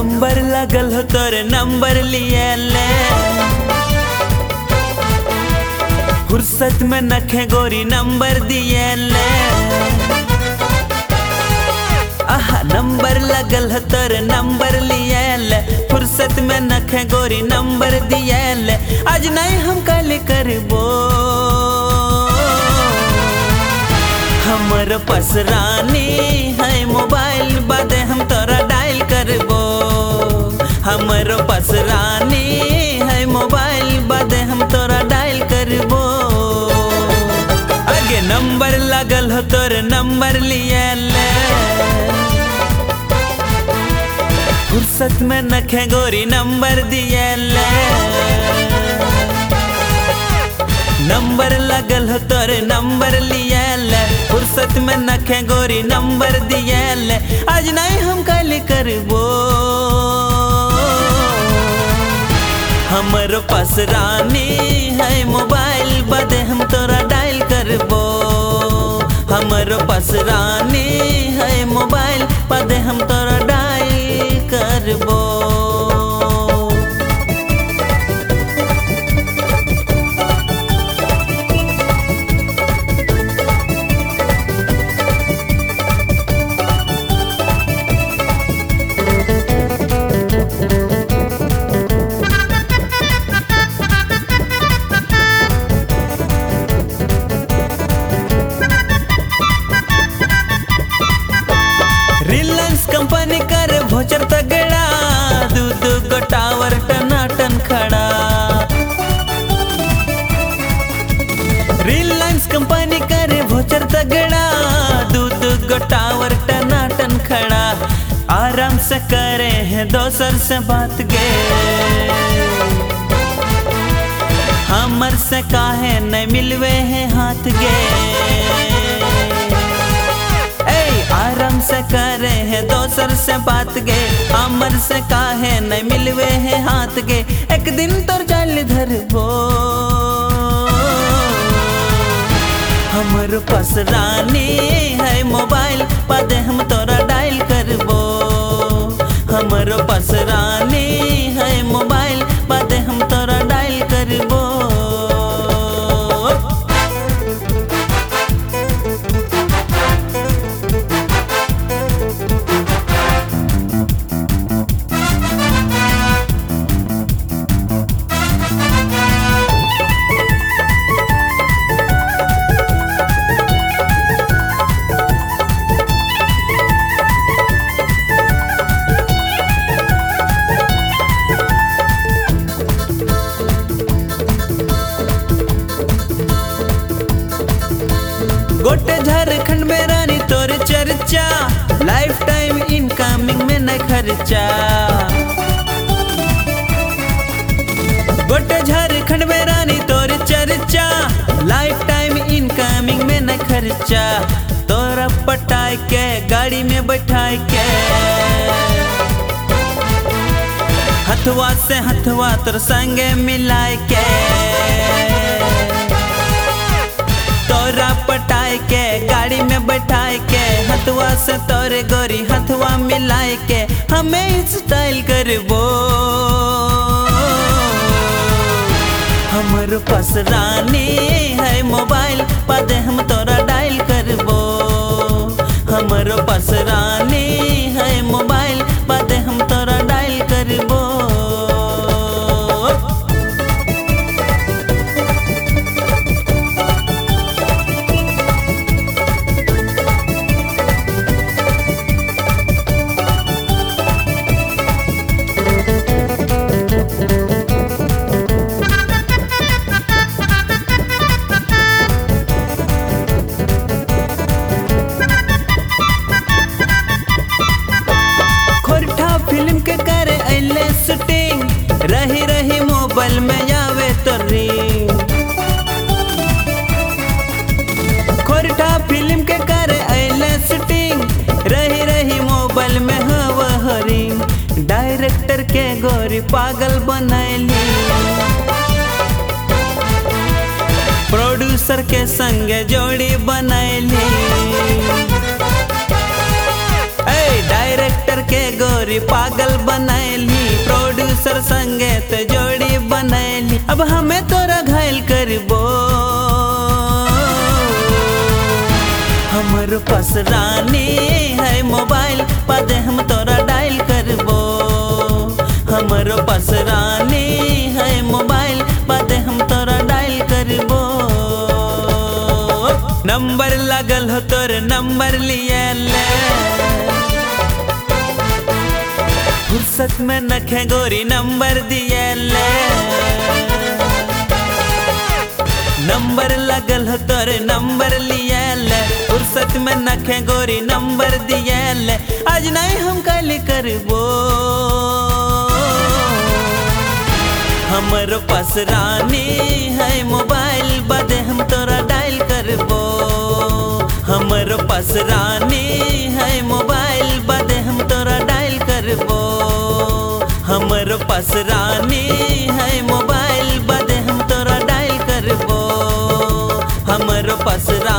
Number लगल हो तोर नंबर लिए ले, फुर्सत में नखे गोरी नंबर दिए ले। आहा नंबर लगल हो तोर नंबर लिए ले, फुर्सत में नखे गोरी नंबर दिए ले। आज नहीं हम कल करबो, हमर पास रानी है मोबाइल बादे हम तोरा डायल करबो। हमर पास रानी है मोबाइल बादे हम तोरा डायल करबो। आगे नंबर लगल हो तोर नंबर लिए ले, फुर्सत में नखे गोरी नंबर दिए ले। नंबर लगल हो तोर नंबर लिए ले, फुर्सत में नखे गोरी नंबर दिए ले। आज नहीं हम कल करबो, हमर पास रानी है मोबाइल बादे हम तोरा डायल करबो। हमर पास रानी है मोबाइल बादे हम तोरा डायल करबो। रिलायंस कंपनी कर भोचर तगड़ा, दू गो टावर टनाटन खड़ा। रिलायंस कंपनी कर भोचर तगड़ा, दू गो टावर टनाटन खड़ा। आराम से करे हैं दोसर से बात गे, हमर से काहे नहीं मिलवे हैं हाथ गे। आराम से करे हैं दोसर से बात गे, हमर से काहे नहीं मिलवे हैं हाथ गे। एक दिन तोर जाल धरबो, हमर पास रानी है मोबाइल बादे हम तोरा डायल करबो। हमर पास रानी है मोबाइल बादे हम तोरा डायल करबो। गोटे झारखंड में रानी तोर चर्चा, लाइफ टाइम इनकमिंग में न खर्चा। गोटे झारखंड में रानी तोर चर्चा, लाइफ टाइम इनकमिंग में न खर्चा। तोरा पटाई के गाड़ी में बैठाई के, हथवा से हथवा तोर संगे मिलाए के। तोरा पटाई के गाड़ी में बैठाए के, हथवा से तोरे गोरी हथवा मिलाए के। हमें स्टाइल करबो, हमर पास रानी है मोबाइल बादे हम तोरा डायल करबो। हमर पास रानी है मोबाइल बादे हम तोरा डायल करबो। फिल्म के करे अले शूटिंग, रही रही मोबाइल में आवे तो रिंग। खोरठा फिल्म के करे अले शूटिंग, रही रही मोबाइल में हवा रिंग। डायरेक्टर के गोरी पागल बनैली, प्रोड्यूसर के संगे जोड़ी बनैली। डायरेक्टर के गोरी गोरी पागल बनैली, प्रोड्यूसर संगे तो जोड़ी बनैली, अब हमें तोरा घायल करबो। हमर पास रानी है मोबाइल, पदे हम तोरा डायल करबो। हमर पास रानी है मोबाइल, पदे हम तोरा डायल करबो। नंबर लगल हो तोर नंबर लिए ले, फुर्सत में नखे गोरी नंबर दिए ले। नंबर लगल हो तोर नंबर लिए ले, फुर्सत में नखे गोरी नंबर दिए ले, आज नहीं हम कल करबो। हमर पास रानी है मोबाइल, बदे हम तोरा डायल करबो। हमर पास रानी है मोबाइल, बदे हम तोरा डायल करबो। हमर पास रानी है मोबाइल, बदे हम तोरा डायल करबो। हमर पास